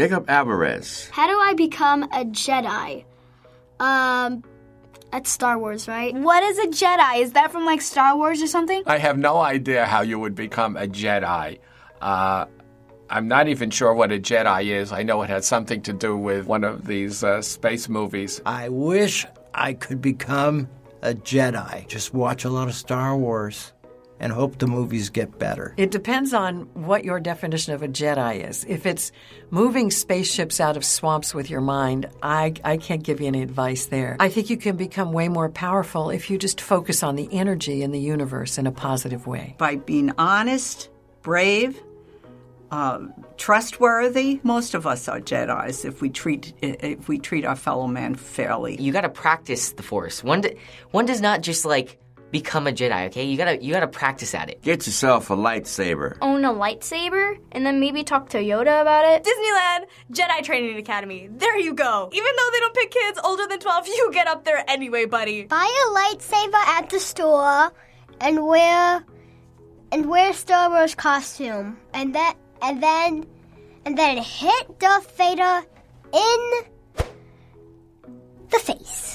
Jacob Alvarez. How do I become a Jedi? That's Star Wars, right? What is a Jedi? Is that from, like, Star Wars or something? I have no idea how you would become a Jedi. I'm not even sure what a Jedi is. I know it had something to do with one of these space movies. I wish I could become a Jedi. Just watch a lot of Star Wars and hope the movies get better. It depends on what your definition of a Jedi is. If it's moving spaceships out of swamps with your mind, I can't give you any advice there. I think you can become way more powerful if you just focus on the energy in the universe in a positive way. By being honest, brave, trustworthy. Most of us are Jedis if we treat our fellow man fairly. You got to practice the Force. One does not just become a Jedi. Okay, you gotta practice at it. Get yourself a lightsaber. Own a lightsaber, and then maybe talk to Yoda about it. Disneyland Jedi Training Academy. There you go. Even though they don't pick kids older than 12, you get up there anyway, buddy. Buy a lightsaber at the store and wear Star Wars costume, and then hit Darth Vader in the face.